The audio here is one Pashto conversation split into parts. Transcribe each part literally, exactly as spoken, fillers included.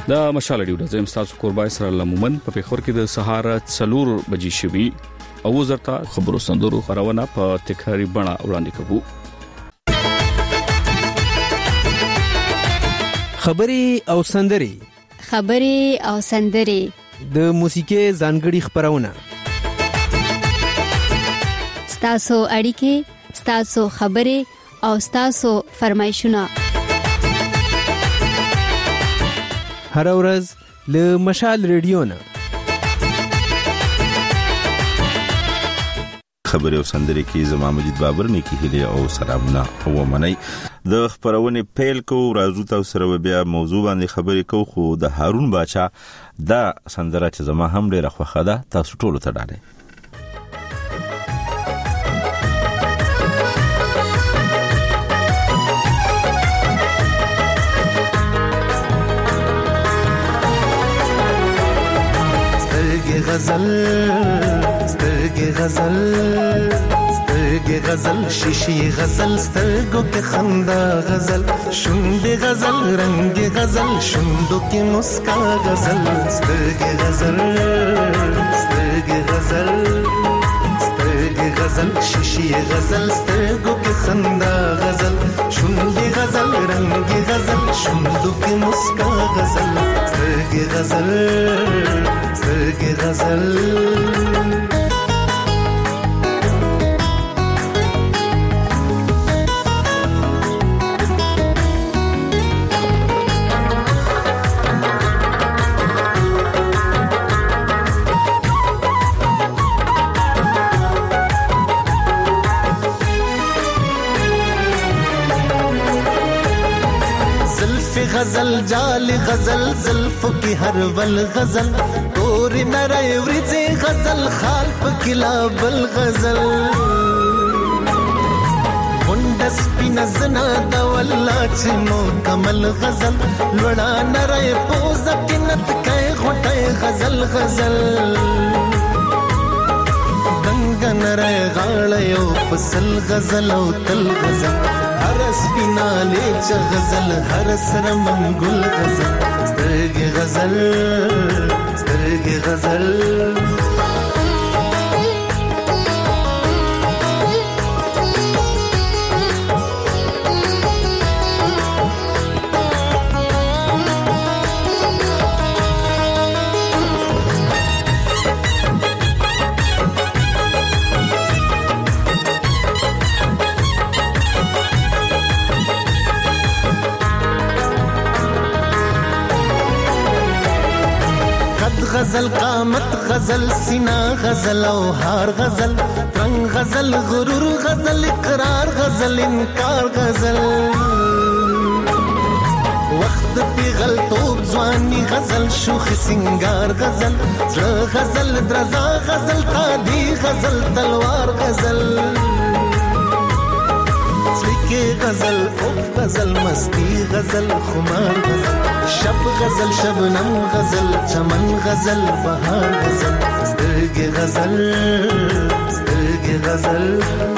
دا مشال ډیو د زم تاسو قربای سره لمومن په پیښور کې د سهار څلور بجې شوي او زرتا خبرو سندرو خبرونه په تکراری بڼه وړاندې کوو. خبري او سندري خبري او سندري د موسیقي ځانګړي خبرونه ستاسو اړیکې ستاسو خبري او ستاسو فرمایشونه هر ورځ له مشال ریډیو نه خبري او سندري کې زما مجید بابر نه کې هلي او سلامونه او منی د خبرونه پیل کو راځو تاسو سره بیا موضوع باندې خبرې کو خو د هارون باچا دا سندره چې زما هم ډیره خوښه ده تاسو ټول ته ډاله. سترګې غزل سترګې غزل سترګې غزل شیشې غزل سترګو کې خندا غزل شونډې غزل رنگ غزل شونډو کې مسکا غزل سترګې غزل سترګې غزل سترګې غزل شیشې غزل سترګو کې خندا غزل شونډې غزل رنگ غزل شونډو کې مسکا غزل سترګې غزل سترګې غزل غزل جال غزل زلفو کی هر ول غزل تور نری ورځي غزل خال پکلا بل غزل وندس پینزنا د والله چې مو کمل غزل لړا نری پوز کینت کای غټه غزل غزل دنګ نری غاړ یو پسل غزل او تل غزل هرس بیناله چ غزل هر سر منګل غزل سترګې غزل سترګې غزل غزل قامت غزل سینا غزل او هار غزل رنگ غزل غرور غزل اقرار غزل انکار غزل وخت پیغل توب ځواني غزل شوخ سنگار غزل غزل درزا غزل قادی غزل تلوار غزل سلیکه غزل اوف غزل مستی غزل خمار غزل شب غزل شبنم غزل چمن غزل بهار غزل سترګې غزل سترګې غزل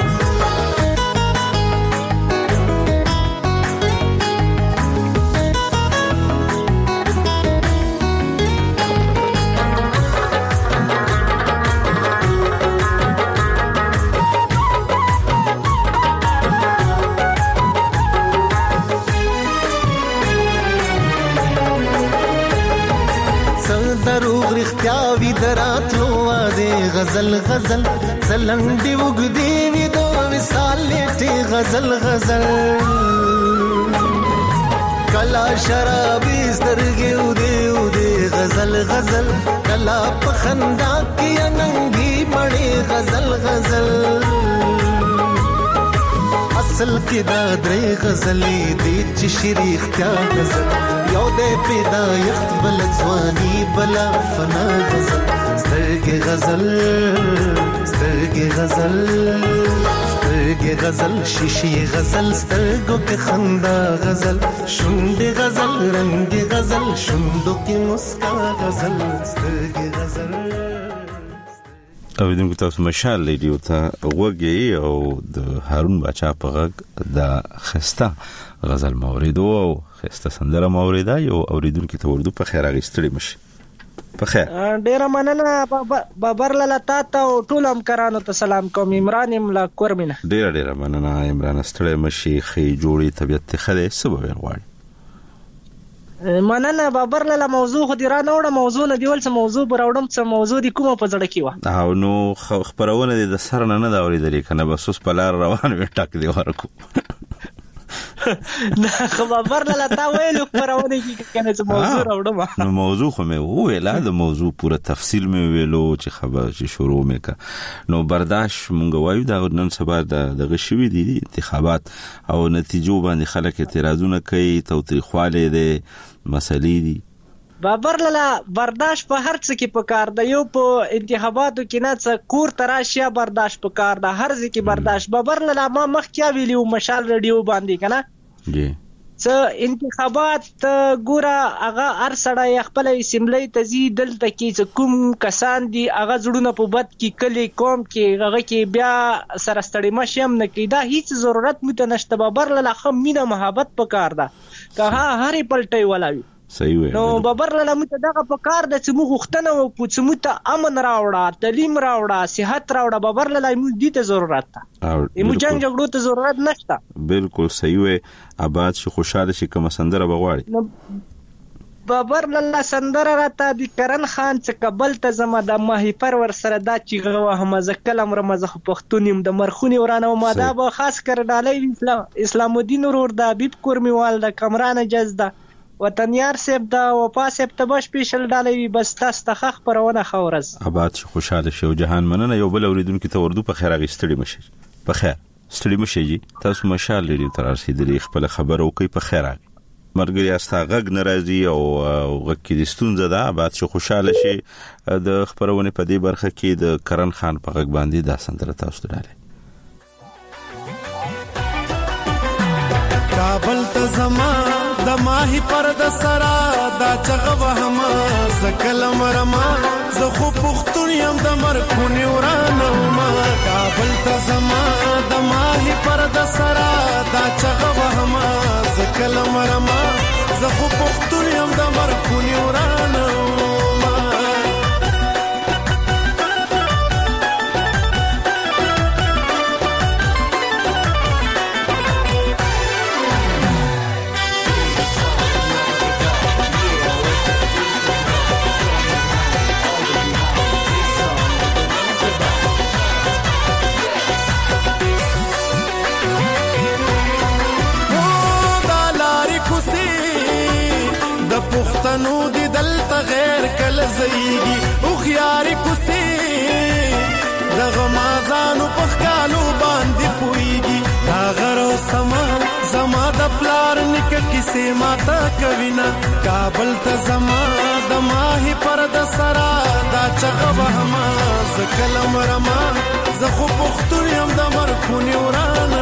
غزل غزل زلندې وګدې وې د وصال لټې غزل غزل کلا شرابي سترګې ودې ودې غزل غزل کلا په خندا کې اننګي مړې غزل غزل اصل کې دا درې غزلې دې چې شریخ کیا غزل یو دې پیدا یخت بل ځواني بلا فنا غزل سترګې غزل سترګې غزل سترګې غزل شیشې غزل سترګو کې خندا غزل شونډې غزل رنگ غزل شونډو کې مسکا غزل سترګې غزل. اوریدونکو تاسو مشال لیډیو ته وګورئ او د هارون باچا په غږ د خسته غزل موریدو او خسته سندره موریدا یو اوریدونکو ته ورده په خیر اغستړي مشي په خیر. ډیر مننه بابر لاله تاسو او ټول همکارانو ته سلام کوم. عمران املا کورمنه. ډیر ډیر مننه عمران ستړي مشي خې جوړي طبيعت خله سبب غواړي. مننه بابر لاله موضوع خو دی را نوړه موضوع نه دیول څه موضوع براوډم څه موضوع دی کومه په زړه کې و او نو خبرونه د سر نه نه دا اورېدلې کنه بس اوس په لار روان وې ټاک دی ورکو نه خبر لاله تا ویلو خبرونه کې کنه څه موضوع راوړم نو موضوع خو مې ویلا د موضوع پوره تفصیل مې ویلو چې خبر چې شروع مې کا نو برداشت مونږ وایو دا نن سبا د غشوي دي انتخابات او نتیجو باندې خلک اعتراضونه کوي توتریخواله دي مسلې دي. بابر لاله برداشت په هر څه کې پکار دی. یو په انتخاباتو کې نه څه کور تراشیا برداشت پکار ده هر ځکه برداشت. بابر لاله ما مخ کیا ویلیو مشال رادیو باندې کنه جی څه انتخابات ګوره هغه هر سړی خپل اسمبلی ته زی دلته کې کوم کسان دي هغه زړونه په بد کې کلی قوم کې هغه کې بیا سره ستړي مشم نه کې دا هیڅ ضرورت مت نشته. بابر لاله خو مینه محبت پکار ده که ها هرې پلټي ولاوي صحیح وي. نو بابر لاله مت دغه پکار د چې موږ غوښتنه او پوڅ مت امن راوړه تعلیم راوړه صحت راوړه. بابر لاله موږ دې ته ضرورت ده موږ جنگ جګړو ته ضرورت نشته. بالکل صحیح وي. آباد شي خوشاله شي کوم سندره بغواړي. بابر لاله سندره راته د کرن خان څخه قبل ته زما د ماهی پرور سره دا چې غوه هم ځکل امر مزه پښتونیم د مرخونی ورانه ما دا به خاص کر ډالۍ اسلام اسلام الدین ورور د حبیب کورمیوال د کمران جزده وطنیار سیب دا وپا سیب ته بش پیشل ډالۍ بس تاسو ته خبرونه خورز. آباد شي خوشاله شي او جهان مننه. یو بل اوریدونکو ته وردو په خیر اغستړي مشي په خیر ستړي مشي جی تاسو مشال لري تر رسیدلې خپل خبر او کوي په خیر مرګري استا غږ ناراضي او غږ کې د ستونزه ده. آباد شي خوشاله شي د خبرونه په دې برخه کې د کرن خان په غږ باندې دا سندره تاسو ته ډالې. کابل ته زما د ماهی پر د سرا دا چغه وهما زکل مرما زه خو پختون یم د مرخونی ورانه ما. کابل ته زما د ماهی پر د سرا دا چغه وهما زکل مرما زه خو پختون یم د مرخونی ورانه ما. پښتنو دی دلته غیر کله زیږي او خياري کوسي دغه مازانو پخکالو باندې پويږي دا غرو سما زما د پلار نک کیسه ماتا کوینا. کابل ته زما د ماهی پر د سرا دا چغه وهما زکلم رما زه خو پختون یم د مرخونی ورانه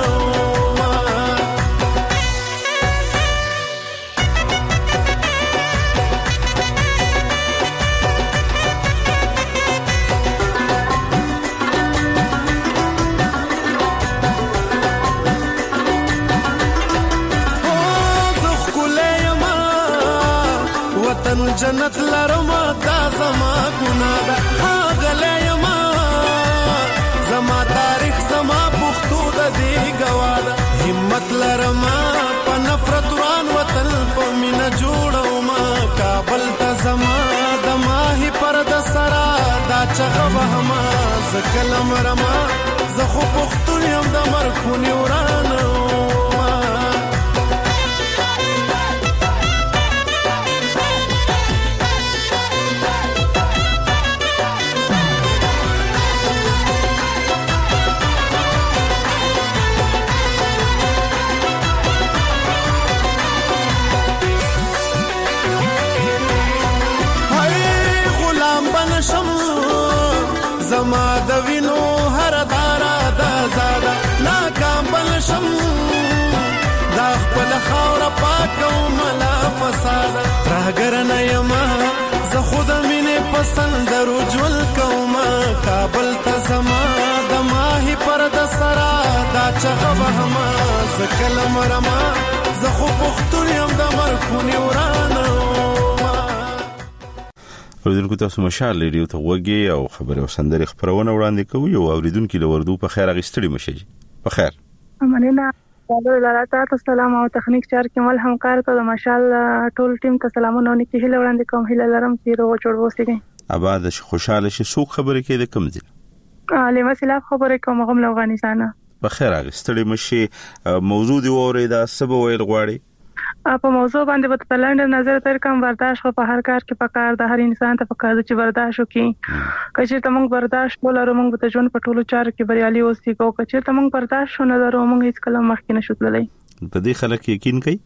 جنت لرما دا زما ګناه ده هغه ما زما تاریخ زما پښتو د دې گواه ده. همت لرما په نفرت وران وطن په مینا جوړو ما. کابل ته زما د ماهی پر د سرا دا چغه وهما زکلم رما زه خو پښتون یم د مرخونی ورانه زما د وینو هر دارا د زاده ناکام بنشم دا خپل خاور پاکو ملا فساد راګر نه یما زه خود مینه پسند رجول کوم. کابل ته مرما زه خو پښتون یم د مرخونی ورانه اوریدونکو تاسو مشال ریډیو ته وګي او خبره وسندري خبرونه وړاندې کوي او اوریدونکو له وردو په خیر اغستړي مشي په خیر مننه لاله السلام او تخنیک چار کې مل همکار ته د مشال ټول ټیم ته سلامونه نکي هله وړاندې کوم هله لرم چې روغ جوړ وسیږي اباد خوشاله شي سوق خبره کې د کم دي له مسله خبره کوم غم له افغانستان په خیر اغستړي مشي موضوع دی اوريدا سبا ویل غواړي په موضوع باندې په تلند نظر تر کوم برداشت په هر کار کې پکار د هر انسان ته پکار چې برداشت وکړي کچې ته موږ برداشت ولرو موږ په ژوند په ټولو چارو کې بریالي اوسې کو کچې ته موږ برداشت نه لرو موږ هیڅ کله مخکې نشو تللی په دې خلک یقین کوي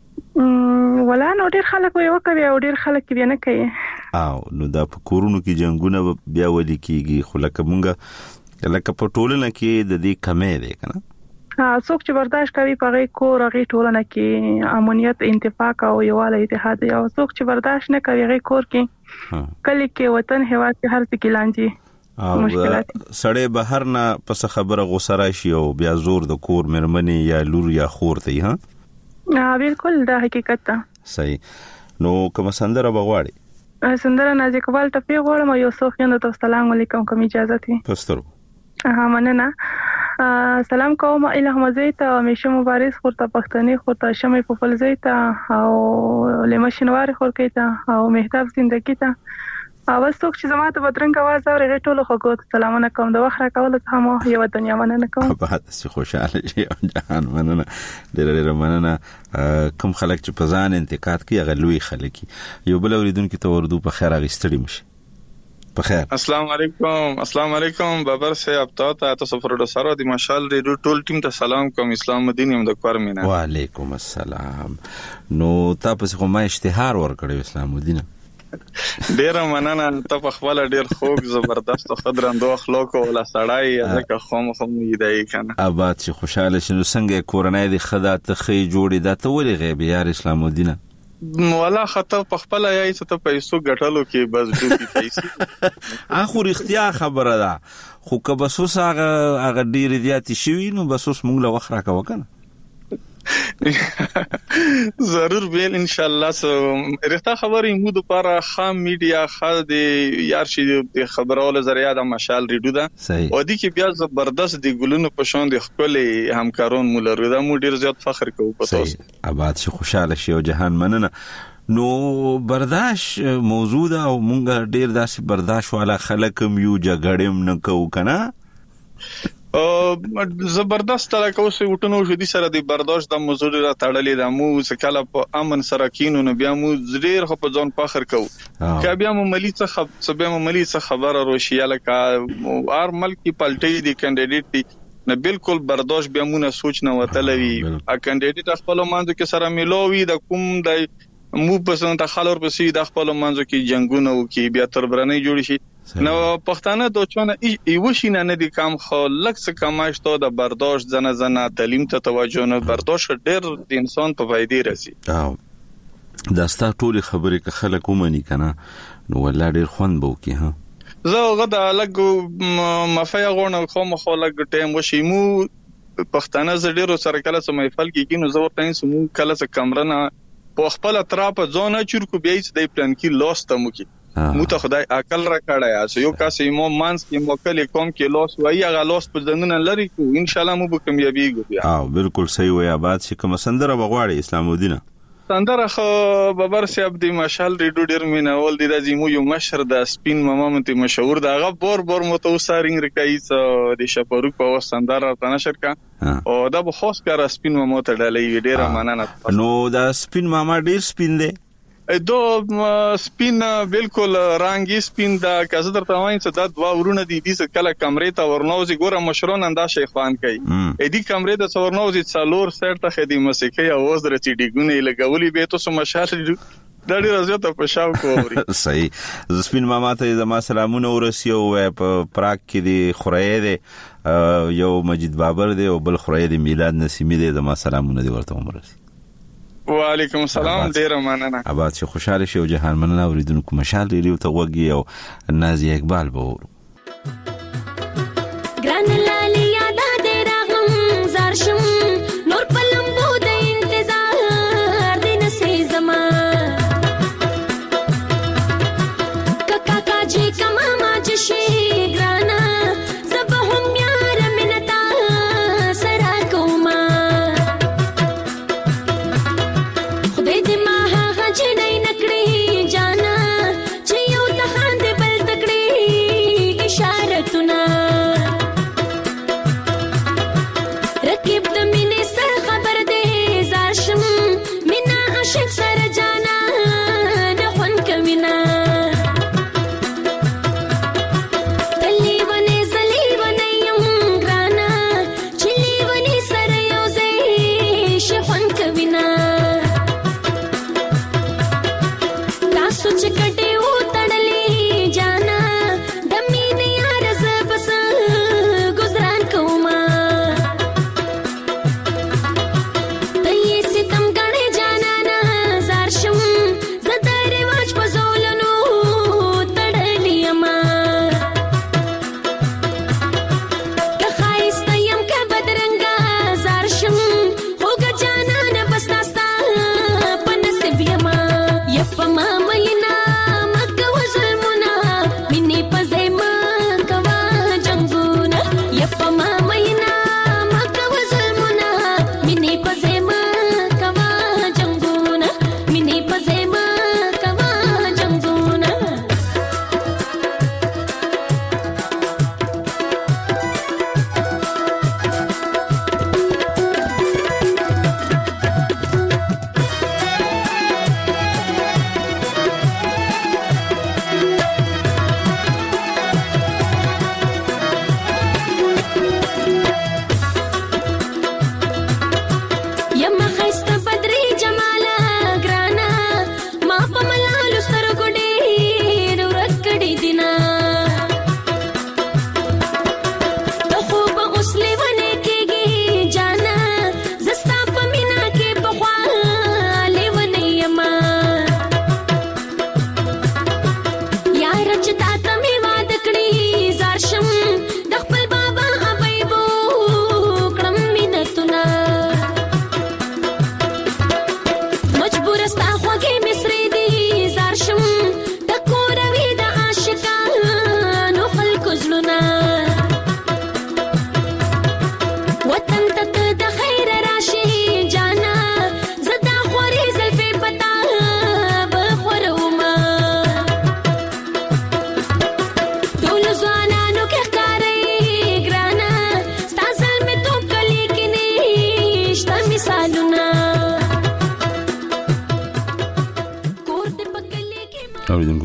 ولا نو ډیر خلک وي وکوي او ډیر خلک بیا نه کوي او نو دا په کورونو کې جنگونه بیا ولي کیږي خو لکه موږ لکه په ټولنه کې د دې کمې ده کنه څوک چې برداشت کوي په غي کور غي ټولنه کې امنیت اتفاق او یواله اتحاد او څوک چې برداشت نه کوي غي کور کې کلی کې وطن هوا کې هر څه کې لانجي مشکلات سړې بهر نه پس خبره غوسه راشي او بیا زور د کور مرمنې یا لور یا خور ته ها بالکل دا حقیقت ده صحیح نو کوم سندره بغواړي سندره نازکوال ته پیغورم یو صوفیان ته السلام علیکم کوم اجازه ته پسترو ها مننه سلام کوم اله مزیت او همیشه مبارز خورته پښتني خورته شمه په فلزیت او لمشنوار خورکیته او مهتاب زندگی ته او څوک چې زما ته بدرنګ आवाज اوري ټولو خو سلامونه کوم د وخت راکول ته هم یو دنیا مننه کوم په هڅه سي خوشاله شي جهان مننه ډېر ډېر مننه کوم خلک چې په ځان انتقاد کوي غلوي خلک یو بل اوریدونکو ته وردو په خیر اغستړي مشي بخیر السلام علیکم السلام علیکم بابر صاحب ته تاسو پروډوسر او د مشال ریډیو ټول ټیم ته سلام کوم اسلام الدین یم د کور مینا وعلیکم السلام نو تاسو کومه اشتهار ورکړی اسلام الدین ډیر مننه ته په خپل ډیر خوږ زبردست خضرندو اخلاق او لا سړای ځکه خام خام یدای کنه اباد چې خوشاله شنو څنګه کورنۍ د خدا ته خې جوړې د ته ولې غیب یار اسلام الدین ولا خطر په خپل یای څه ته پیسو ګټلو کې بس ډوبې پیسې اخو اختیار خبره ده خو که بس اوس هغه هغه ډیر زیات شي نو بس اوس موږ له وخت راکو کنه ضرور بیل ان شاء الله سو رښتا خبرې مو د لپاره خام میډیا خال دی یار شي د خبرولو ذریعہ د مشال ریډو ده او دي کې بیا زبردست دی ګلونو په شان د خپل همکارون مولر دا مو ډیر زیات فخر کوو په تاسو اباد شي خوشاله شي او جهان مننه نو برداشت موضوع ده او مونږ ډیر داسې برداشت والا خلک یو جګړم نه کوو کنه زبردست طریقو سه وټنو شدي سره د برداشت د موضوع را تړلې د مو سکاله په امن سره کینو نو بیا مو زړیر خو په ځون فخر کوو که بیا مو ملي څه خبر مو ملي څه خبره روشیاله کا ار ملکی پلټي دی کینډیډیټ دی نه بالکل برداشت بیا مو نه سوچ نه وتلوي ا کینډیډیټ خپل مانځو کې سره ملوي د کوم د مو پسند ته خلور پسې د خپل مانځو کې جنگونه وکي بیا تر برنې جوړ شي نو پښتانه دوچونه ایو شینه نه دي کم خو لکه څه کماشته د برداشت زنه زنه تعلیم ته توجه نه برداشت ډېر د انسان په فائدې راسي او دا ستا ټول خبرې که خلک ومني کنه نو ولا ډېر خوند بو کی ها زه غدا لګ مفیا غونه خو مخ لګ ټیم وشي مو پښتانه ز ډېر سره کله سم محفل کې کینو زه ورته سمو کله څه کمرنه په خپل اطراف ځونه چور کو بیا چې د پلان کې لاس ته مو کی مو ته خدای عقل را کړی یو کس یو مانس کې موکل کوم کې لاس وایي هغه لاس په ځنګنه لري کو ان شاء الله مو به کامیابیږو بیا اه بالکل صحیح وای آباد چې کوم سندره بغواړي اسلام الدین سندره خو بابر صاحب دی مشال ریډو ډیر میناول دی د زمو یو مشر د سپین ماما مته مشهور دا غ بور بور متوسارینګ رکایي د شپورو په سندره ته نشر کا او دا به خاص کار سپین ماما ته ډالې ډیر مننه نو دا سپین ماما ډیر سپین دی دو سپین بالکل رنگي سپین دا کزه درته وایم چې دا دوا ورونه دي د کله کمرې ته ورنوزي ګوره مشرون انده شیخوان کوي ا دې کمرې ته ورنوزي څلور سر ته خدي موسیقي اواز درچې ډیګونه لګولي به تاسو مشال دا ډیر زیاته په شاو کووري صحیح سپین ماما ته زما سلامونه ورسیو په پراګ کې دی خورای دی یو مجید بابر دی او بل خورای دی میلاد نسیمی دی زما سلامونه دی ورته ورسي وعلیکم السلام ډیر مننه اباد چې خوشاله شي او جهان مننه اوریدونکو مشال ریډیو ته وګي او نازي اقبال به ورو ګران لالي یاد دې راغم زار شم نور پلم بود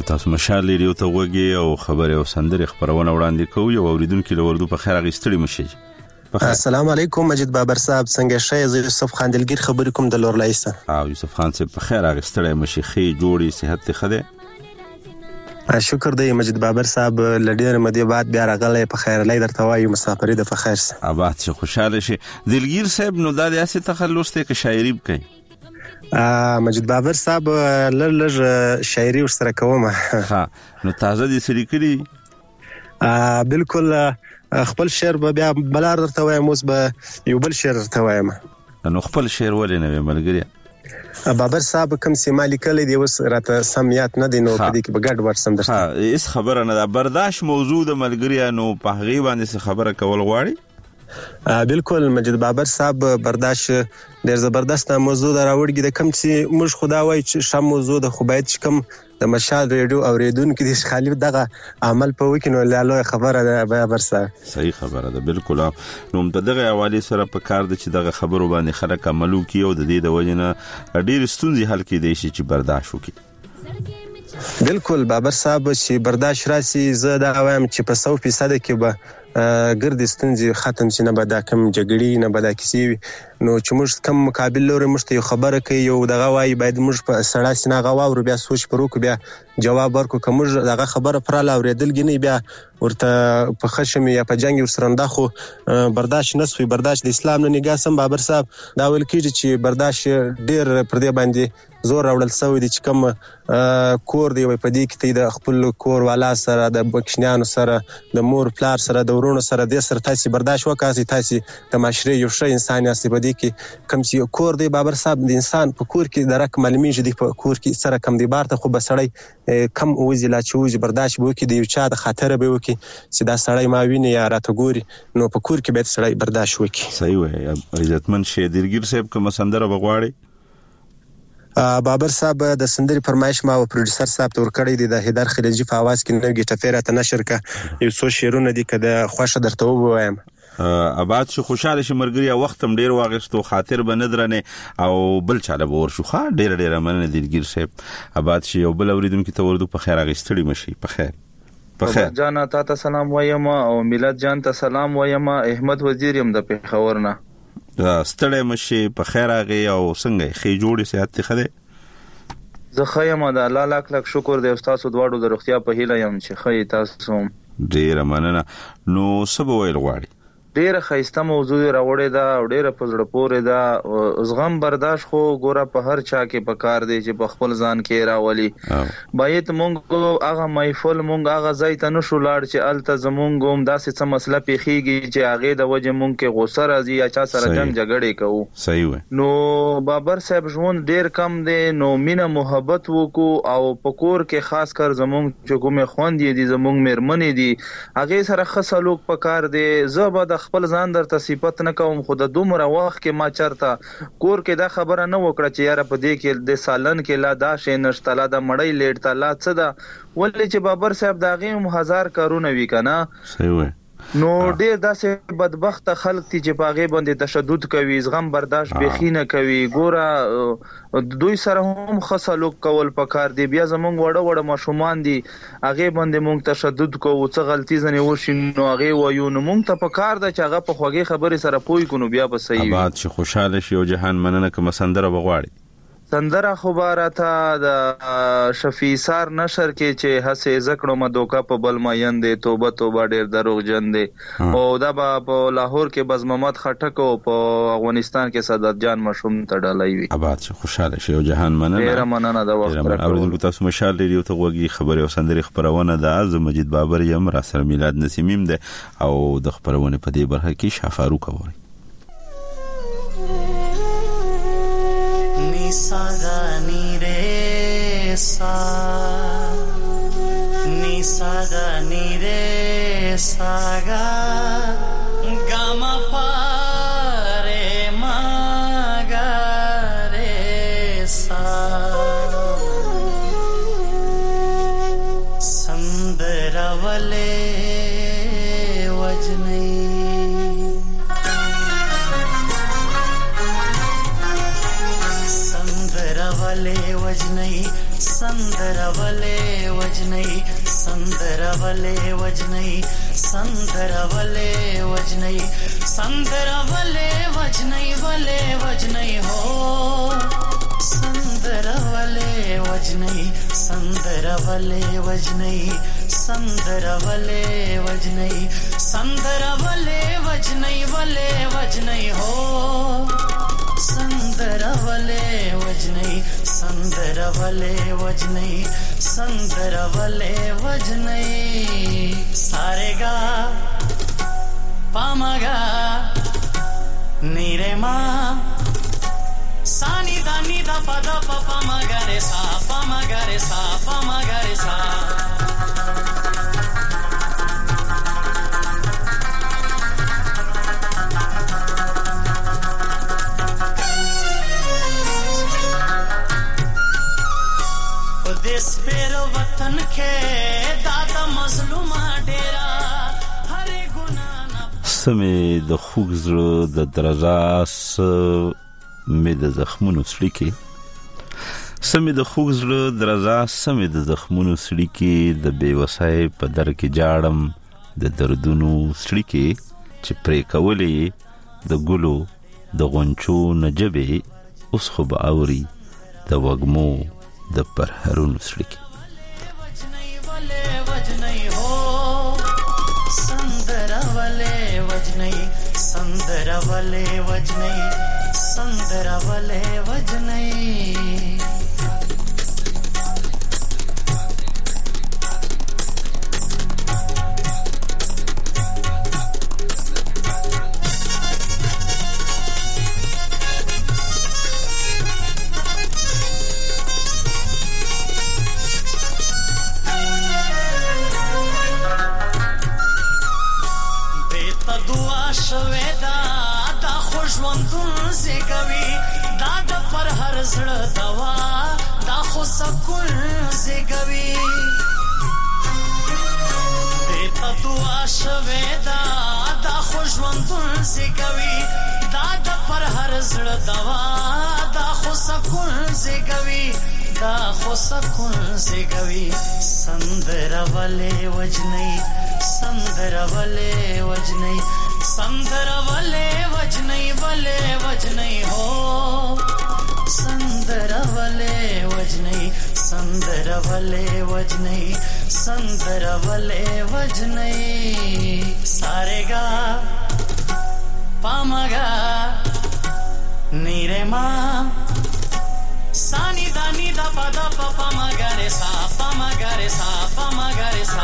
تاسو مشال ریډیو ته وګورئ او خبره او سندره خبرونه وړاندې کوي او اوریدونکو له وردو په خیر غیستړي مشي. السلام علیکم مجید بابر صاحب څنګه شې؟ زه یوسف خاندلګیر خبرې کوم د لور لایسته. او یوسف خان صاحب په خیر غیستړي مشي، خې جوړي صحت خده. شکر دی مجید بابر صاحب، لډیر مدې بعد بیا راغلی په خیر لای درته وایو مسافرې د فخیر سره. آباد شه خوشاله شي. دلګیر صاحب نو د اسې تخلص ته کې شاعري کوي. مجید بابر صاحب لږ لږ شاعري ورسره کوم. ها نو تازه دي سری کړی؟ بالکل خپل شعر به بیا بلار درته وایم، اوس به یو بل شعر درته وایم. نو خپل شعر ولې نه ملګری؟ بابر صاحب کوم سیمه لیکل دي اوس راته سم یاد نه دي، نو په دې کې به ګډ ورسم درته. ها اس خبره نه ده، برداشت موضوع د ملګری نو په هغه باندې خبره کول غواړي. بالکل مجید بابر صاحب برداشت ډیر زبردست موضوع راوړی د کم چې موږ خدا وای چې شم موضوع د خو باید چې کم د مشال ریډیو اوریدونکو د خالي دغه عمل په وکینو لاله خبره ده بابر صاحب. صحیح خبره ده بالکل. نو دغه حواله سره په کار د چې دغه خبرو باندې خلک عملو کوي او د دې د وجنه ډیر ستونزې حل کېدای شي چې برداشت وکړي. بالکل بابر صاحب چې برداشت راسي زه دا وایم چې په سو فیصد کې به ګرد ستونزې ختم شي، نه به دا کم جګړې نه به دا کیسې نو چې موږ کم مقابل لوري موږ ته یو خبره کوي یو دغه وایي باید موږ په سړی سینه غواورو بیا سوچ پرو کو بیا جواب ورکو که موږ دغه خبره پراله اوریدل غنی بیا ورته په خشم یا په جنگ ورسرنده خو برداشت نسوي. برداشت د اسلام نه نگاه سم بابر صاحب دا ویل کیږي چې برداشت ډیر پر دې باندې زور راوړل سوی دي چې کوم کور دی په دې کې د خپل کور والا سره د بکشنیانو سره د مور پلار سره د ورونو سره د سر تاسو برداشت وکاسي، تاسو د معاشري یو ښه انسان یاست. په دې کې کوم چې کور دی بابر صاحب د انسان په کور کې درک معلومیږي دی په کور کې سره کم دی بارته خو بسړی کم وځي لا چوز برداشت بو کې دی یو چا د خاطر به وکي چې دا سړی ما ویني یا راته ګوري نو په کور کې به سړی برداشت وکي. صحیح وای عزتمن شه دلګیر صاحب کوم سندره بغواړي؟ بابر صاحب د سندري فرمایش ما او پروډوسر صاحب تور کړی دی د هیدر خلیجی په आवाज کې نو ګټه فیرته نشر کا یو څو شیرونه دي کده خوښه درته ووایم. آباد شو خوشاله شي مرګري وخت هم ډیر واغستو خاطر بندرنه او بل چاله ور شو خا ډیر ډیر مننه دلګیر صاحب. آباد شي او بل اوریدونکو ته وردو په خیر غستړي مشي. په خیر په خیر جانا تا ته سلام وایم او میلاد جان ته سلام وایم. احمد وزیر يم د پیښور نه. ستړی مشي په خیر هغه او څنګه خې جوړي صحت خده؟ زه خیم د الله لاک لاک شکر دی استاد دواړو د روغتیا په هیله يم چې خې تاسو ډیر مننه. نو سبا ویل غواړي ډیره خیسته موضوع راوړې ده او ډیره په زړه پورې ده. زغم برداشت خو ګوره په هر چا کې پکار دی چې په خپل ځان کې راولي. باید مونږ هغه محفل مونږ هغه ځای ته نشو لاړ چې الته زمونږ هم داسې څه مسله پیخیږي چې هغه د وجه مونږ کې غوسه راځي یا چا سره جنگ جګړې کوو. صحیح وای. نو بابر صاحب ژوند ډیر کم دی نو مینه محبت وکړو او پکور کې خاص کر زمونږ چې کومه خوند دي زمونږ مېرمنې دي هغه سره خصلوک پکار دی. زه به خپل ځان درته صفت نه کوم خو د دومره وخت کې ما چرته کور کې دا خبره نه وکړه چې یاره په دې کې د سالن کې لا دا شی نشته لا د مړی لیټ ته لا څه ده ولې چې بابر صاحب دا غي هزار کارونه وی کنه. صحیح وای. نو ډیر داسې بدبخت خلک دي چې پاغه باندې تشدد کوي زغم برداشت بخینه کوي. ګوره دوی سره هم خصلوک کول پکار دی. بیا زمونږ وړه وړه ماشومان دي هغه باندې مونږ تشدد کوو څه غلطي زنه وشي نو هغه وایو نو مونږ ته پکار ده چې هغه په خوږی خبرې سره پوي کو نو بیا به صحیح. آباد شي خوشاله شي او جهان مننه کوم سندره بغواړي؟ سندره خبراته د شفیسار نشر کې چې هسه زکړو مدوکا په بل مایندې توبه توبه ډیر دروغ جن دي او دا په لاهور کې بز محمد خټک او په افغانستان کې صدات جان مشوم ته ډالای وي. آباد شي خوشاله شي او جهان مننه ډیر مننه د وخت راکړو. تاسو مشال ریډیو ته وګورئ خبري او سندري خبرونه د اعظم مجید بابر یم را سره میلاد نسیمیم ده او د خبرونه په دې برخه کې شافارو کوي. Sa ga ni re sa ni sa ga ni re sa ga ga ma pa re ma ga re sa sandra wale wajnai वजनई संदर वले वजन وجنی سندره ولې وجنی سندره ولې وجنی ولې وجنی هو سندره ولې وجنی سندره ولې وجنی سندره ولې وجنی سندره ولې وجنی ولې وجنی هو سندره ولې وجنی سندره ولې وجنی سندره ولې وجنی سارهګا پامګا نیرما سانی دانی دا پدا پپا مگره سا پا مگره سا پا مگره سا دیس پیر وطن کے دادا مظلوم ډیرا هر ګنا سمې د خوږ زړه د درزاس مې د زخمونو سړي کې سمې د خوږ زړه درزاس سمې د زخمونو سړي کې د بېوسۍ په در کې جاړم د دردونو سړي کې چې پرې کولې د ګلو د غونچو نجبې اوس خو به اوري د وږمو د پرهرونو سړي کې وجنی ولې وجنی هو سندره ولې وجنی سندره ولې وجنی سندره ولې وجنی زړه دوا دا خو سکون زګوي دته دعا شوه دا دا خو ژوندون زګوي دا د پر هر زړه دوا دا خو سکون زګوي دا خو سکون زګوي سندره ولې وجنی سندره ولې وجنی سندره ولې وجنی ولې وجنی هو سندره ولې وجنی سندره ولې وجنی سندره ولې وجنی سارهګا پامګا نیرما سانی دانی دا پدا پپا مګره سا پامګره سا پامګره سا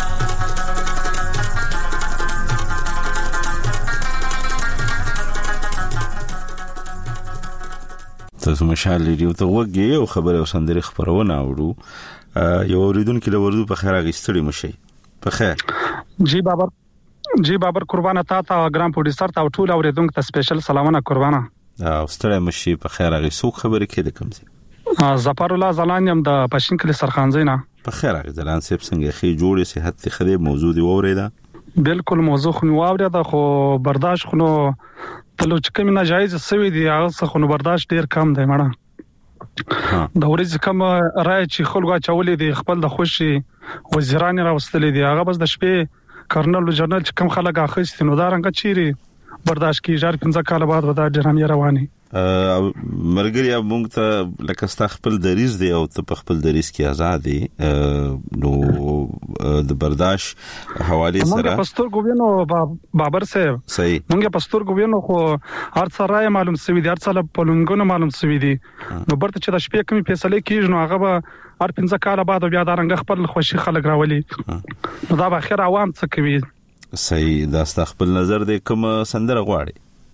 تاسو مشال ریډیو ته وګورئ او خبره او سندري خبرونه اورو یو اوریدونکو له ورځو په خیر غیستړي مشي په خیر جی بابر جی بابر قربانه تا ته ګرام پروډوسر ته ټول اوریدونکو ته سپیشل سلامونه قربانه او ستړي مشي په خیر غیسو خبره کې د کوم ځای ظفر الله زلانیم د پښین کلی سرخانزینا په خیر غی زلان سیب څنګه خې جوړې صحت خدي موضوع دی وریدا بالکل موضوع خو واوریدا خو برداشت خو تلو چې کوم ناجایز سوي دي هغه څه خو برداشت ډیر کم دی مړه د ورځ کم راي چې خلکو چولې دي خپل د خوشي وزیران راوستلې دي هغه بس د شپې کرنل جنرال چې کم خلک اخیستي نو دا رنګ چیرې برداشت کی ځار پنځه کال بعد ودا ډرامې رواني مرګري موږ ته لکه ستا خپل دریز دی او ته خپل دریز کې آزاد دي نو د برداشت حواله سره موږ پستور ګوینو بابر صاحب صحیح موږ پستور ګوینو خو هر څه راي معلوم سوي دي هر څه په لونګونو معلوم سوي دي نو برته چې د شپې کومې فیصله کیږي نو هغه به هر پنځه کال بعد بیا دا رنګ خپل خوشي خلک راولي نو دا به اخر عوام څه کوي صحیح دا ست خپل نظر دې کوم سندره غواړي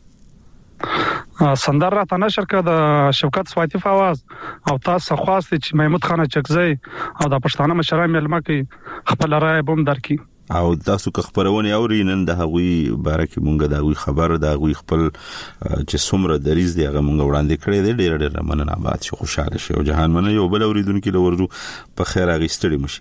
سندر را ته نشر کړه د شوکت سواتی فواز او تاسو خواست چې محمود خان چکزی او د پښتانه مشران ملما کې خپل رائے بوم درکې او تاسو که خبرونه اوري نن د هغوی بارکه مونږ د هغوی خبر د هغوی خپل چې څومره دریز دی هغه مونږ وړاندې کړی دی ډېر ډېر مننه آباد شي خوشاله شي او جهان مننه یو بل اوریدونکو له ورځو په خیر اغستړي مشي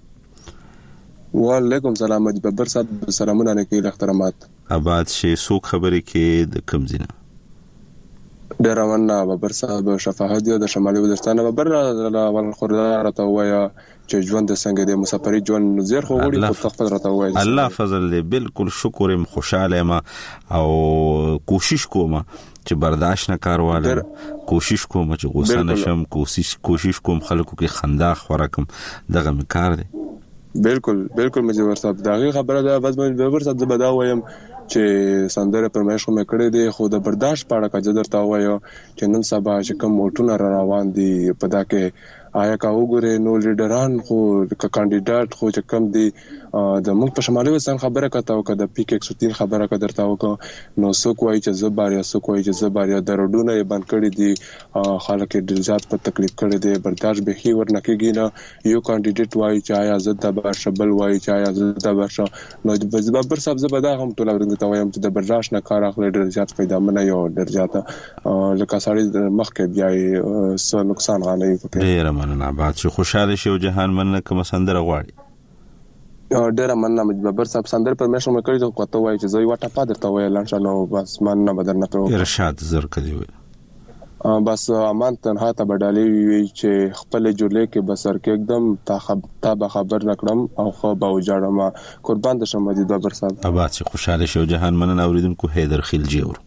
وعلیکم سلام بابر صاحب سلامونه نه کوي احترامات آباد شي سو خبرې کې د کم زینه ډیر مننه بابر صاحب شفاعت دی د شمالي وزیرستان بابر ول خردار راته وایا چې ژوند څنګه د مسافرۍ ژوند زیر خو غوړي خو تخفض راته وایا الله فضل دی بالکل شکر م خوشاله ما او کوشش کوم چې برداشت نه کارواله کوشش کوم چې غوسه نشم کوشش کوشش کوم خلکو کې خندا خورکم دغه م کار دی بالکل بالکل مې ورته دغه خبره ده بس مې بابر صاحب زبدا وایم چې سندره پرمایش کوم کړی دی خو د برداشت پاړه کا جدر تا وایو چې نن سبا چې کوم موټونه را روان دي په دا کې آیا کا وګوره نو لیډران خو د کاندیدات خو چې کم دي د موږ په شمالي وزن خبره کته او د پیک ایک سو تین خبره کده تا وک نو سو کوی چې زباریا سو کوی چې زباریا درډونه یې بند کړی دي خلک ډیر زیات په تکلیف کړی دي برداشت به هی ورنکېږي نه یو کاندیدات وای چې آیا زدا بار شبل وای چې آیا زدا بار نو د بابر صاحب زبدا هم ټول ورنګ ته وایم چې د برداشت نه کار اخلي ډیر زیات پیدا منه یو ډیر زیات لکه سړی مخکې بیا څه نقصان غالي پکې ډیر مننه بعد چې خوشاله شي او جهان مننه کوم سندره غواړي ډیر مننه بابر صاحب سندره پر مې شوم کړی ته کوته وای چې زوی واټه پادر ته وای لانشا نو بس مننه بدل نه پرو ارشاد زر کړی وای بس امان تنها ته بدالي وی چې خپل جوړلې کې بسر کې एकदम تا خب تا به خبر نکړم او خو به وجاړم قربان د شم مجید بابر صاحب اباد چې خوشاله شو جهان مننه اوریدونکو حیدر خلجی اور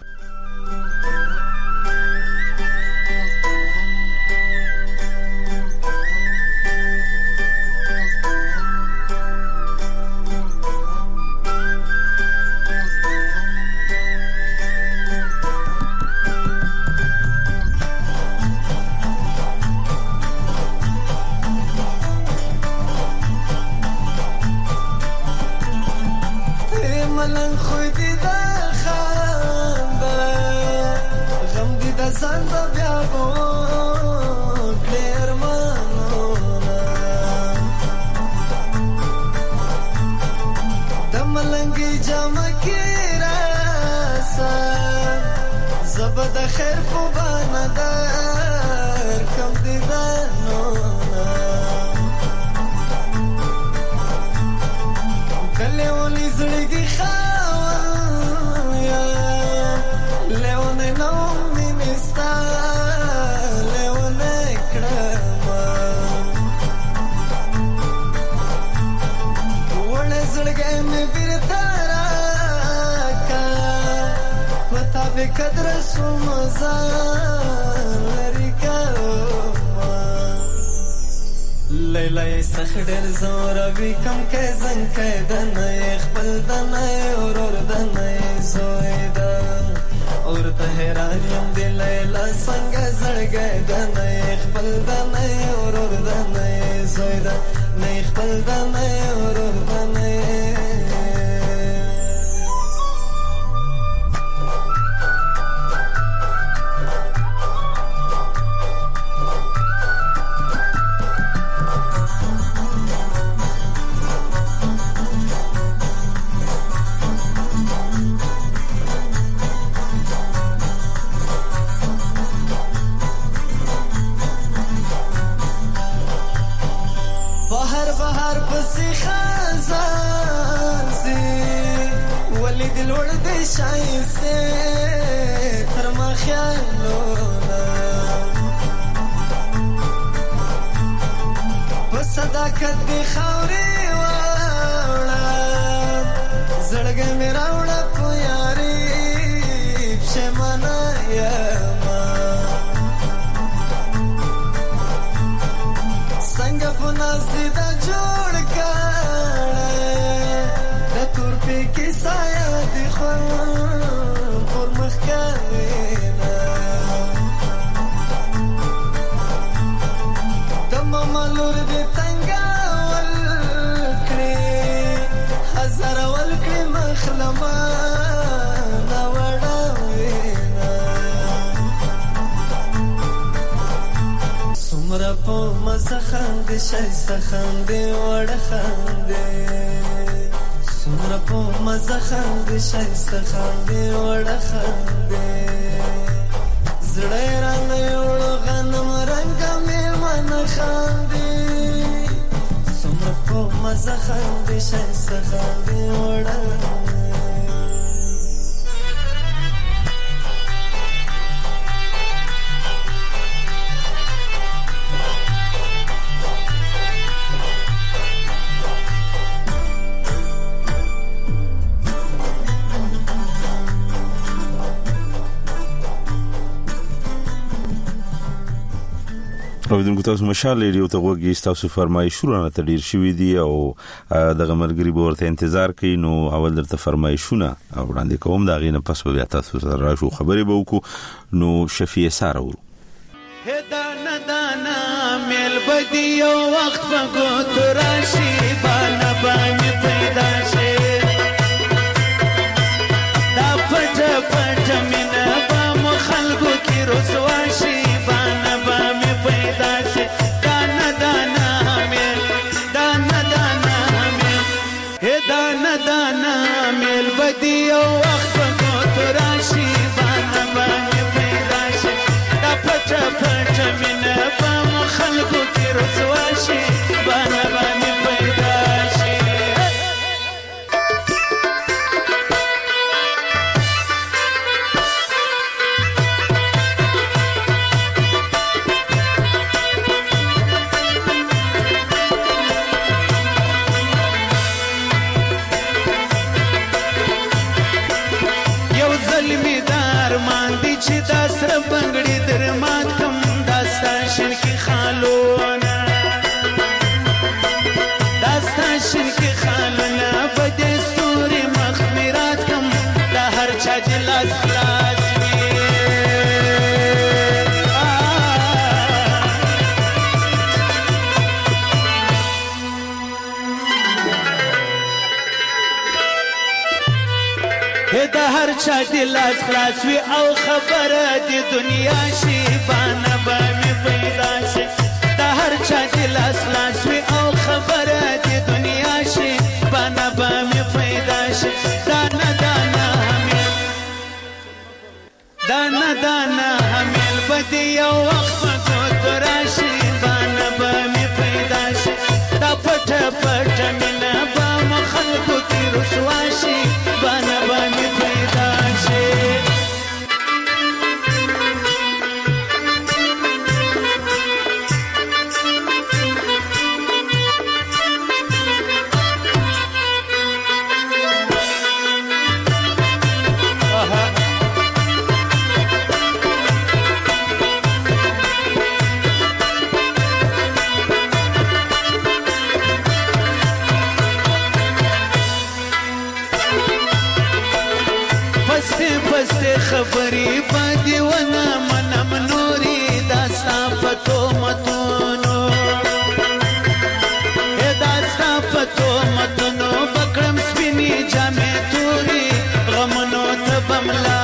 سخدر زوروي کم کې زنګ کې د نه خپل د نه اورور د نه زویدا اور ته حیران يم د لیلا څنګه زړګې د نه خپل د نه اورور د نه زویدا نه خپل د نه اورور د نه شایسته خندې وړه خندې سمره په مزه خندې شایسته خندې وړه خندې زړه رانه وړو غنم رنګ میلمانه خندې سمره په مزه خندې شایسته خندې وړه اوریدونکو تاسو مشال ریډیو ته وګورئ تاسو فرمایشونه ته ډیر شوې دي او دغه ملګری به ورته انتظار کوي نو اول درته فرمایشونه وړاندې کوم دا غینه پس بیا تاسو سره راشو خبرې به وکړو نو شفیع ساره ورو هدانا دانا مل بدی یو وخت وګو تراشی باندې باندې پیدا شي دا پټ پټ مینا په مخالګو کې رسوا شي هر چا دی لاس خلاص وی او خبره دی دنیا شي باندې باندې پیدا شي دا هر چا دی لاس خلاص وی او خبره دی دنیا شي باندې باندې پیدا شي دانا دانا همل دانا دانا همل بدی یو وخت کو تراشي باندې باندې پیدا شي دا پټ پټ مینا با مخلکو کی رسوا شي باندې باندې خبرې باندې ونه منم نوري داستا پتو متونو اے داستا پتو متونو بکړم سپینی جامې توري غمنو ته بملا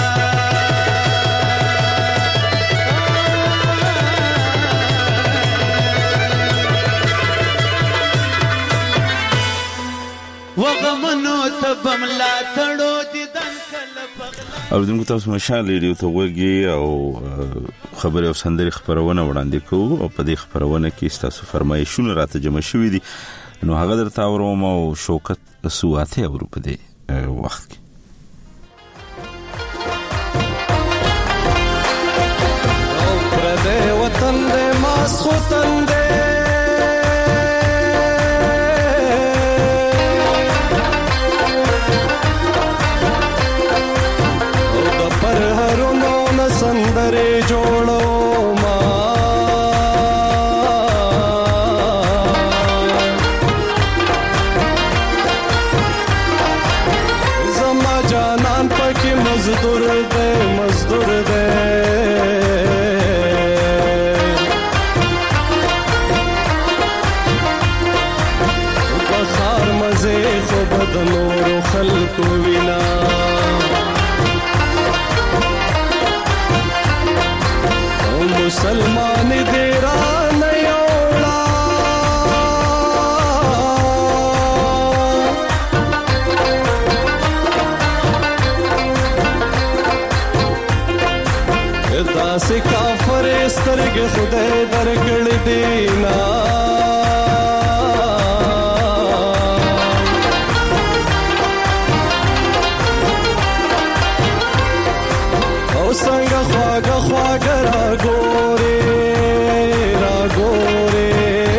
وغمنو ته بملا تړو دي اوریدونکو تاسو مشال ریډیو ته وګورئ او خبري او سندري خبرونه وړاندې کوو او په دې خبرونه کې تاسو فرمایشونه راته جمع شوې دي نو هغه درته اورم او شوکت سواته اورو په دې وخت کې او پر دې وطن دې ماس خوتن دې سندرې جوړو ما زما جانان پکې مزدور دې مزدور دې بخار مزه خو بد نور خلق وینا مسلمان دیرا نیوڑا داسې کافر سترګې خدای درکړې دینا او څنګه خواږه خواږه را ګورې را ګورې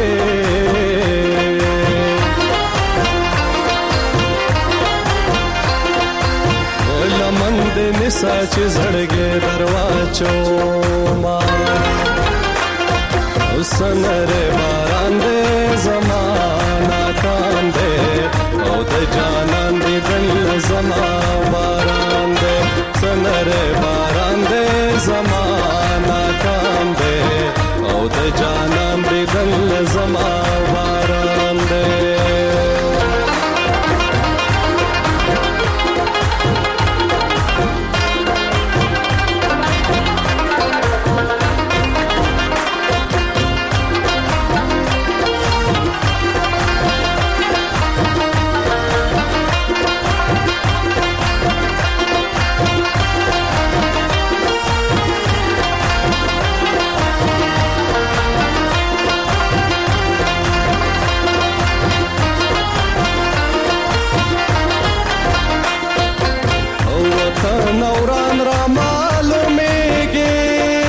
لمن دې نسا چې زړګې درواچو ما سنر باران دې زمانہ کام دې او د جانان دې دل زما باران دې سنر باران دې زمانہ کام دې او د جانان دې دل زما باران دې نوران را معلومیږي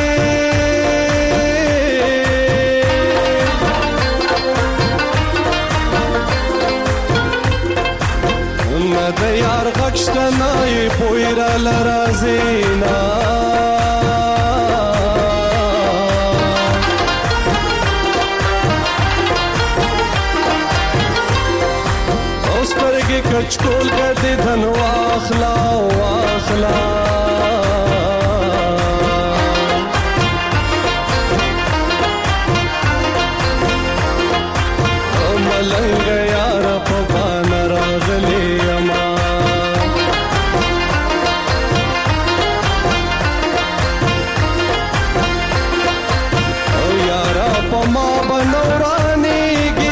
مد یار غشتنای پویرا لرازینا اوس پرګه کچکول کړي دن واخلا واخلا او ملنګ یار په بان راغلی اما او یار په ما بنورانیږي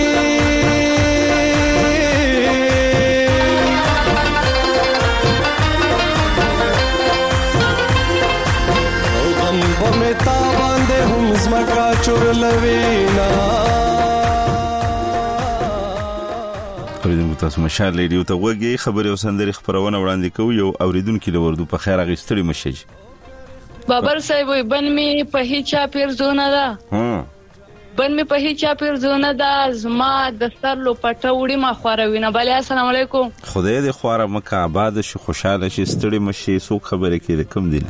تا باندې هم زمکا چورلوینا اوریدونکو تاسو مشال لیډیو ته وګورئ خبري او سندري خبرونه وړاندې کوي یو اوریدونکو له وردو په خیر اغستړي مشج بابر صاحب بن می په هیچا پیر زونه ده ها بن می په هیچا پیر زونه ده زما د سر لو پټوړي ما خوروینه بل السلام علیکم خدای دې خواره مکه آباد شي خوشاله شي ستړي مشي سو خبره کې کم دینه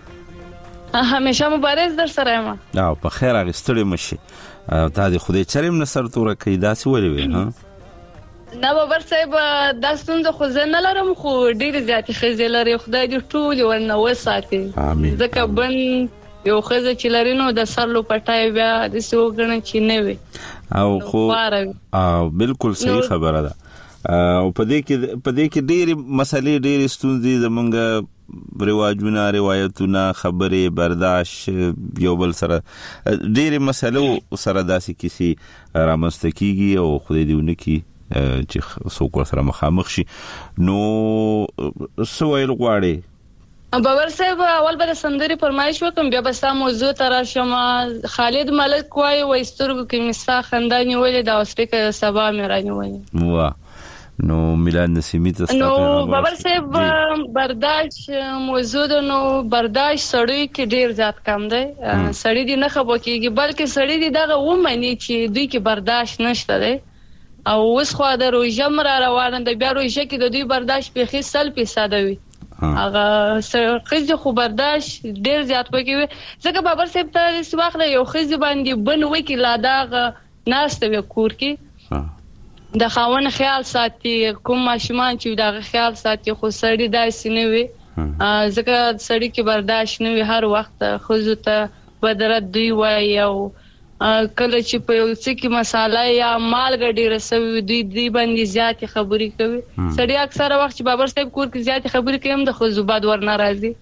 همیشه مبارز در سره ما او په خیر اغستړي مشي تا دې خدای چرېم نصر تور کوي داسې ولې وې ها نه بابر صاحب دا ستونزه خو زه نه لرم خو ډېر زیاتې ښځې لري خدای دې ټول ورنه وساتي امين ځکه بن یو ښځه چې لري نو د سر لو پټای بیا داسې وګڼه چې نه وي او خو او بالکل صحیح خبره ده او په دې کې په دې کې ډېری مسلې ډېری ستونزې زمونږ رواجونه روایتونه خبرې برداشت یو بل سره ډېری مسلو سره داسې کیسي رامنځته کیږي او خدای دې ونکي چې څوک سره مخامخ شي نو سوال غواړي بابر صاحب اول به سندري فرمایش وکم بیا به سم موضوع تر شمه خالد ملک وای و استرګو کې مسا خندانی ولې د اوسپیکر سبا مې رانی وای وا نو میلان نسیمی ته نو بابر صاحب برداشت موضوع نو برداشت سړی کې ډیر زیات کم دی سړی دی نه خبو کېږي بلکې سړی دی دغه ومني چې دوی کې برداشت نشته دی او اوس خو د روزه مر روانه دی بیا روزه کې د دوی برداشت په خې سل فیصد وي هغه خځه خو برداشت ډیر زیات پکې ځکه بابر صاحب ته د واخله یو خځه باندې بن وکي لا داغه ناشته وکور کې د خاون خیال ساتي کوم ماشومان چې دغه خیال ساتي خو سړی داسې نه وي ځکه سړی کې برداشت نه وي هر وخت خو ته بدرت دوی وای او کله چې په یو څه کې مساله یا مالګه ډیره سوي دوی دی باندې زیات خبرې کوي سړی اکثره وخت چې بابر صاحب کور کې زیات خبرې کوي هم د خو زباد ور ناراضي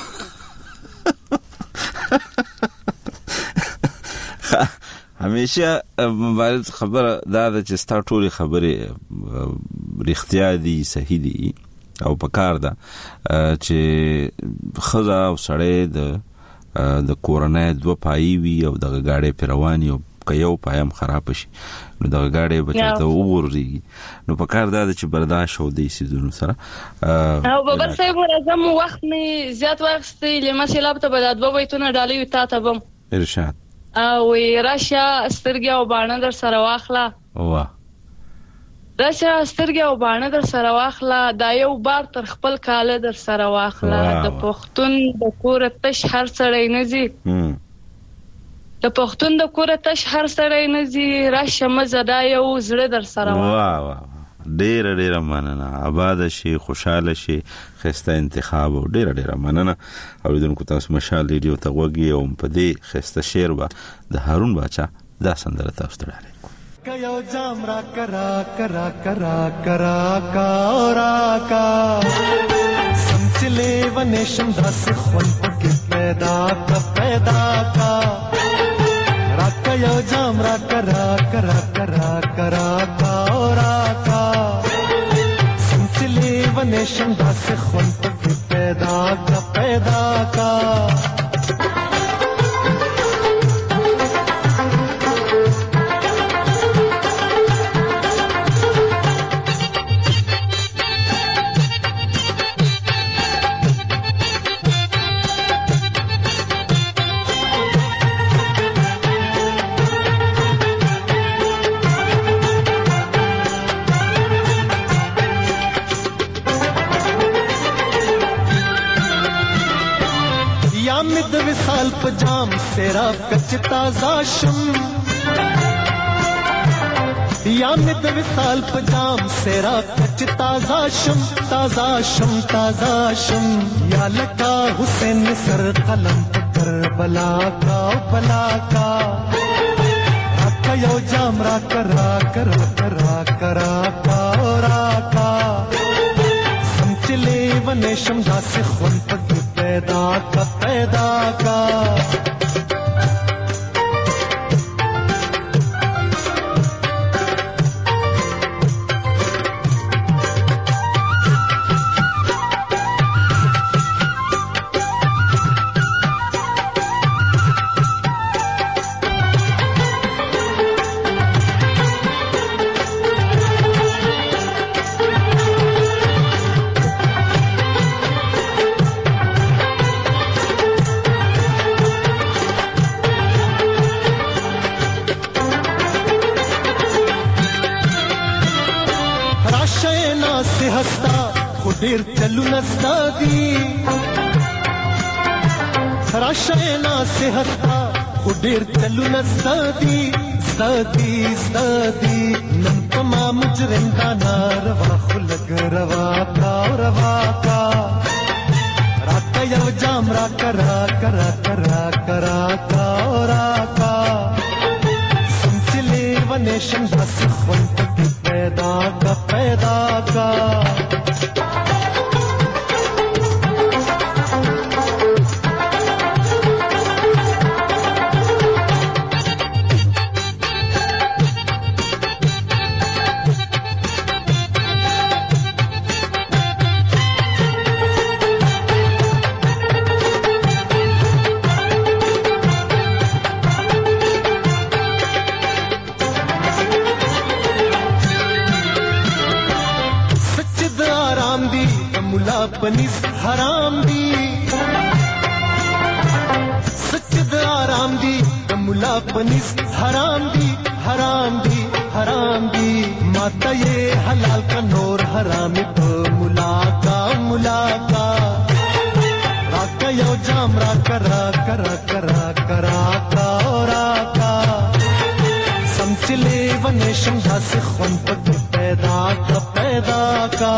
همیشه مبارز خبره دا ده چې ستا ټولې خبرې رښتیا دي صحیح دي او پکار ده چې خزه او سړی د د کورنۍ دوه پای وي او د غاړې پیروانی او یو پایم خراب شي نو د غاړې بچته وګورځي نو پکار ده چې برداشت او د سيزونو سره او بابر صاحب راځم وخت نه زیات وخت لمه سیلاب ته بد دوه وایتونه ډالې تا ته بم ارشاد او راشه سترګې او باڼه در سره واخلا وا راشه سترګې او باڼه در سره واخلا دا یو بار تر خپل کاله در سره واخلا د پښتون د کور تش هر سړی نزي د پښتون د کوره تش هر سړی نه زی راشه مزه دا یو زړه در سره واه واه ډیر ډیر مننه آباد شي خوشاله شي خسته انتخاب او ډیر ډیر مننه اوریدونکو تاسو مشال ریډیو ته وګورئ او په دې خسته شعر با د هارون باچا دا سندره تاسو ته راوړم کيو جام را کرا کرا کرا کرا کورا کا سمچلے ونشم داس خون پک پیدا کا پیدا کا را کيو جام را کرا کرا کرا کرا کورا کا سمچلے ونشم داس خون پک پیدا کا پیدا کا وصال پجام سیرا کچ تازہ شم یا مد وصال پجام سیرا کچ تازہ شم تازہ شم تازہ شم یا لگا حسین سر قلم پکر بلا کا بلا کا راکا یو جام را کرا کرا کرا کرا کرا کا سمچلے ونشم داس خون پک پیدا کا پیدا کا ډیر چلو نستا دی راشینا صحتا خو ډیر چلو نستا دی سادي سادي نن کما مجرم دا ناروا خلق روا کا روا کا راکا یو جام را کرا کرا کرا کرا کرا کا سمچلے ونشن دس خون پک پیدا کا پیدا کا پنیس حرام دی سچد آرام دی ملا پنیس حرام دی حرام دی حرام دی ماتا یہ حلال کا نور حرام تو ملا کا ملا کا راکا یو جام را کرا کرا کرا کرا کرا کا سمچلے ونشم داس خون پک پیدا کا پیدا کا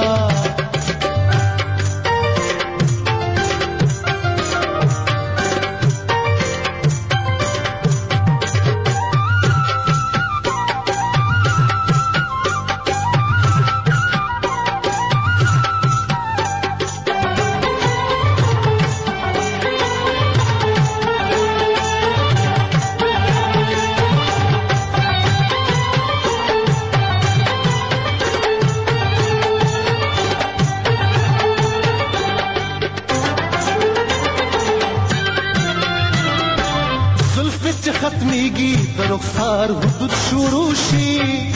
ختمیگی در رخسار حدود شروع شی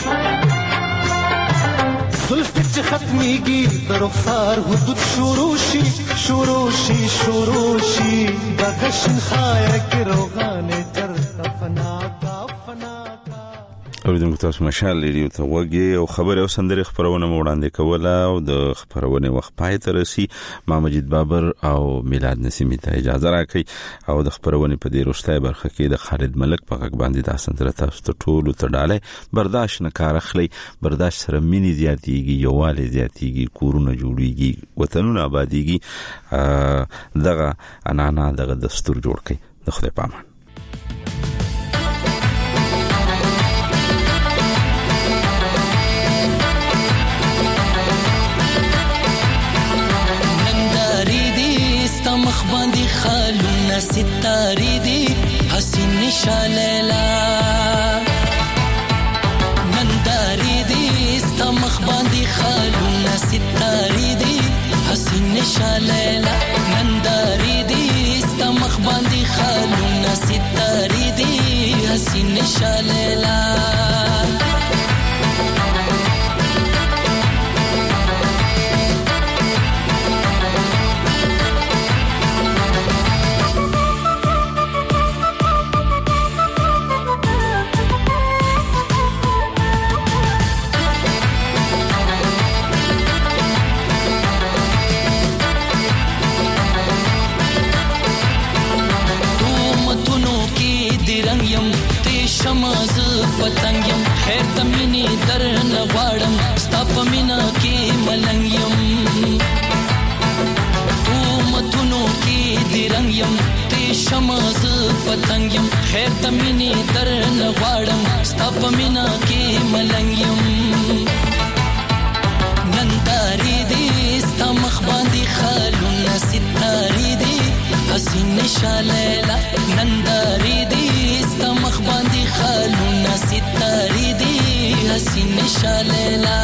زلفت ختمیگی در رخسار حدود شروع شی شروع شی شروع شی بغشن خایک روغان چرتا فنا کا فنا کا اوریدونکو تاسو مشال ریډیو ته وګورئ او خبر او سندره خبرونه وړاندې کوله او د خبرونه وخت پای ته رسی. ما مجید بابر او میلاد نسیمی ته اجازه راکړئ او د خبرونه په دې وروستۍ برخه کې د خالد ملک په غږ باندې د سندره تاسو ته ټول ته ډاله برداشت نه کار اخلي. برداشت سره مینی زیاتیږي، یووالی زیاتیږي، کورونه جوړیږي، وطنونه آبادیږي. دغه انانا دغه دستور جوړ کړئ. د خدای پامان. مخ باندې خالونه ستاري دي حسین شالیلا ننداري دي ست مخ باندې خالونه ستاري دي حسین شالیلا ننداري دي ست مخ باندې خالونه ستاري دي حسین شالیلا شماز پتنګم خیر تمنی در نه واړم ستا په مینا کې ملنګم تو متونو کې دی رنګم ته شماز پتنګم خیر تمنی در نه واړم ستا په مینا کې ملنګم ننداري دي ستا مخ باندې خالونه ستاري دي حسین شالیلا ننداري دي ستا مخ باندې خالونه ستاري دي حسین شالیلا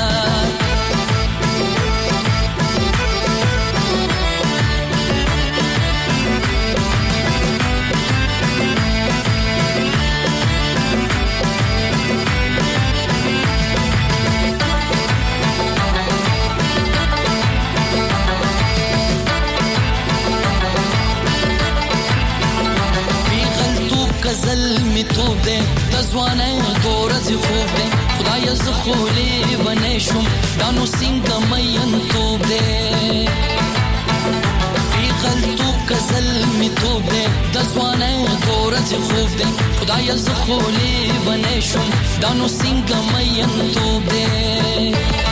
غزل می توب ده تزوانه دورز خوب ده خدای ز خولی بنه شم دانو سینگ مین توب ده بی غلطو غزل می توب ده تزوانه دورز خوب ده خدای ز خولی بنه شم دانو سینگ مین توب ده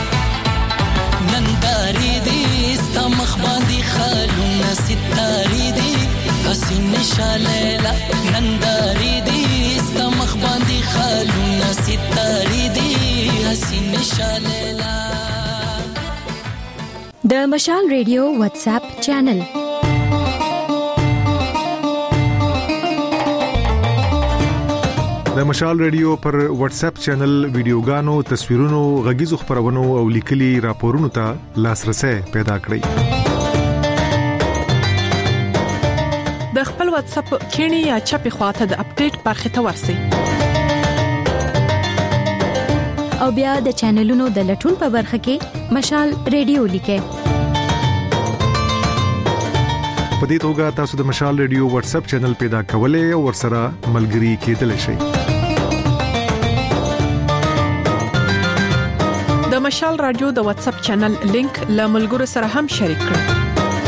ننداری دی ستا مخ باندې خالونه ستاری دی حسین شالیلا ننداری دی ستا مخ باندې خالونه ستاری دی حسین شالیلا. د مشال ریډیو واتس اپ چینل د مشال ریډیو پر واتس اپ چینل ویډیوګانو، تصویرونو، غږیزو خبرونو او لیکلي راپورونو ته لاسرسي پیدا کړئ. د خپل واتس اپ کینی یا چپی خواته د اپډیټ برخه ته ورسئ او بیا د چینلونو د لټون په برخه کې مشال ریډیو لیکئ. په دې توګه تاسو د مشال ریډیو واتس اپ چینل پیدا کولای او ورسره ملګري کېدلی شئ. د مشال رادیو د واتس اپ چینل لینک له ملګرو سره هم شریک کړئ.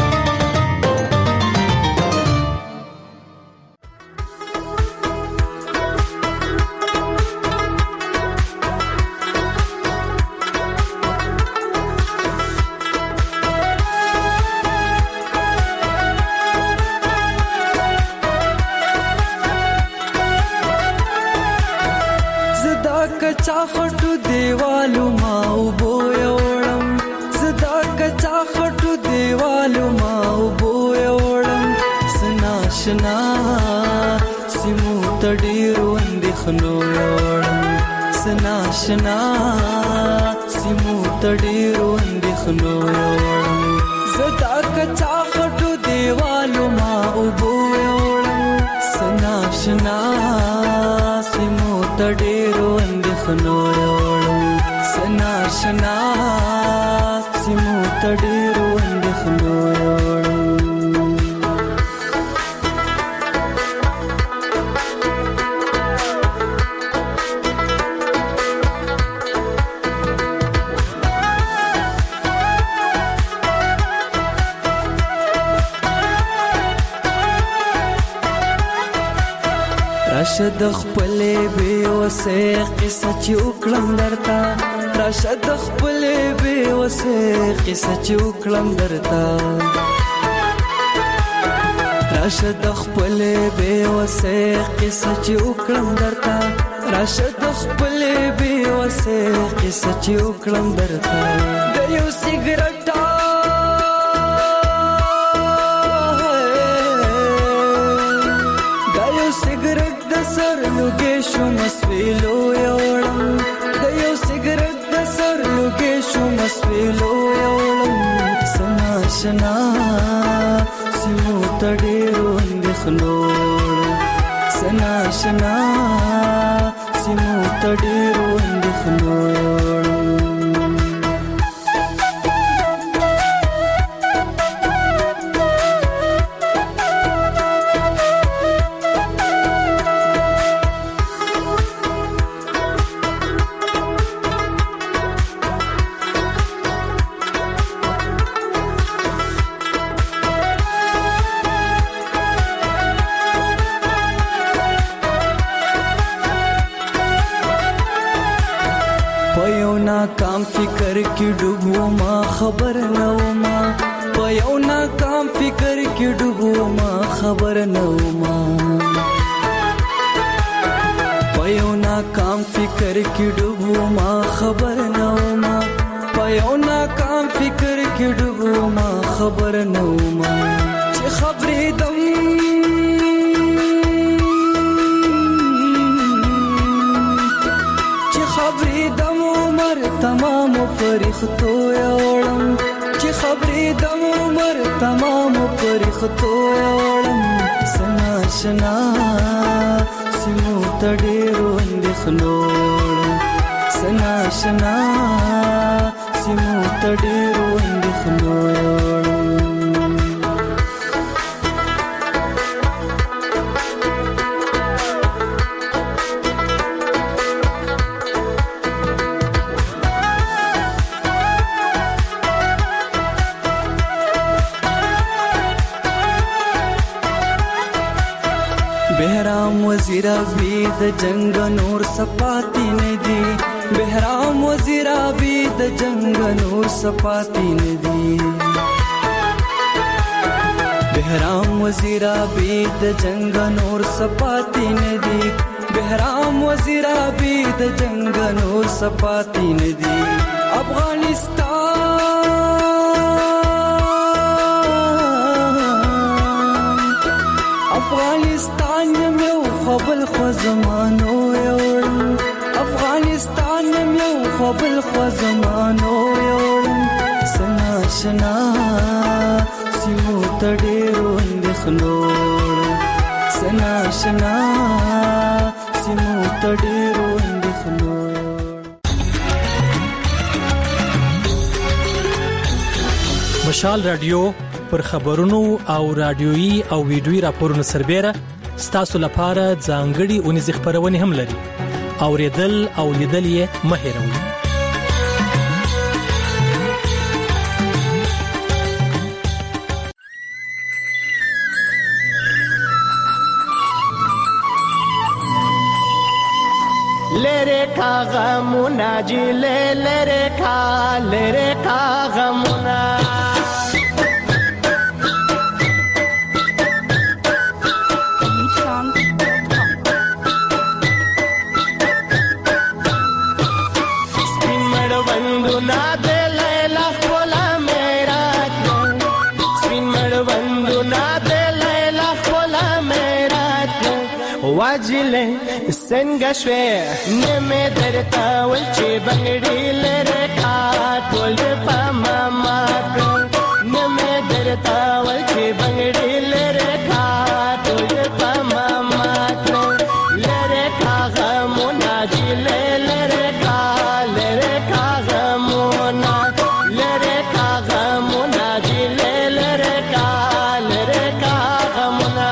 کچا خټو دیوالو ما وبو یوړم زدا کچا خټو دیوالو ما وبو یوړم سنا شنا سیمو تډیرو اندخنو یوړم سنا شنا سیمو تډیرو اندخنو یوړم زدا کچا خټو دیوالو ما وبو یوړم سنا شنا سیمو تډیرو اندخنو یوړم سنا شنا سیمو تډیرو اندخنو یوړم. راشد خپلې بې وسې قصه چې وکړم درته راشد خپلې بې وسې قصه چې وکړم درته راشد خپلې بې وسې قصه چې وکړم درته راشد خپلې بې وسې قصه چې وکړم درته د یو سیګریټ سیګریټ د سر لوګې شو مسویلو یوړم د یو سیګریټ د سر لوګې شو مسویلو یوړم سنا شنا سیمو تډېرو اندخلو سنا شنا سیمو تډېرو اندخلو کام فکر کی ډوبو ما خبر نو ما پيو نا کام فکر کی ډوبو ما خبر نو ما پيو نا کام فکر کی ډوبو ما خبر نو ما پيو نا کام فکر کی ډوبو ما خبر نو ما چې خبرې دم چې خبرې دم تمام فرښتو یوړم چې خبرې د عمر تمام فرښتو یوړم سنا شنا سیمو تډېرو اندخلو سنا شنا سیمو تډېرو اندخلو بهرام وزیر ابي د جنگ نور سپاتی ندي بهرام وزیر ابي د جنگ نور سپاتی ندي بهرام وزیر ابي د جنگ نور سپاتی ندي بهرام وزیر ابي د جنگ نور سپاتی ندي افغانستان افغانستان یو خپل خو زمانو یوړم افغانستان یو خپل خو زمانو یوړم سنا شنا سیمو تډېرو اندخلو سنا شنا سیمو تډېرو اندخلو مشال رادیو پر خبرونو او رادیويي او ویډیويي راپورونو سربېره ستاسو لپاره ځانګړي اونیز خبرونه هم لري اوریدل او لیدل یې مه هېروئ لره کا غمونا جی لره کا لره کا غمونا واجله څنګه شوې نمه درتا ول چې بنګړي لره کا ټول په ماما نمه درتا ول چې بنګړي لره کا ټول په ماما لره کا غمونا جی لره کا لره کا غمونا لره کا غمونا جی لره کا لره کا غمونا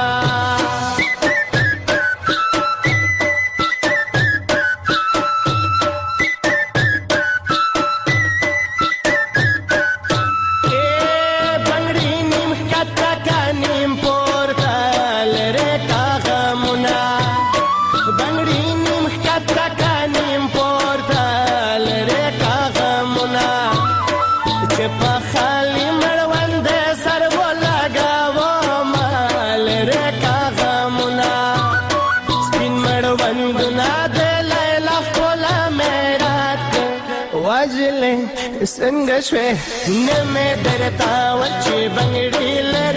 څنګه شوې نه مې درتا ول چې بنګړي لره